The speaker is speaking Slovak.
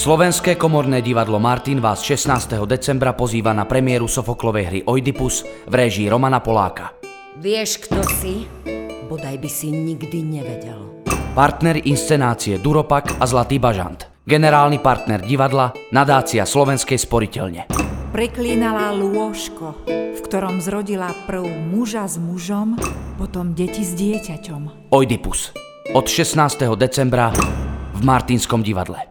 Slovenské komorné divadlo Martin vás 16. decembra pozýva na premiéru Sofoklovej hry Oidipus v réžii Romana Poláka. Vieš, kto si? Bodaj by si nikdy nevedel. Partner inscenácie Duropak a Zlatý bažant. Generálny partner divadla Nadácia Slovenskej sporiteľne. Preklínala lôžko, v ktorom zrodila prv muža s mužom, potom deti s dieťaťom. Oidipus. Od 16. decembra v Martinskom divadle.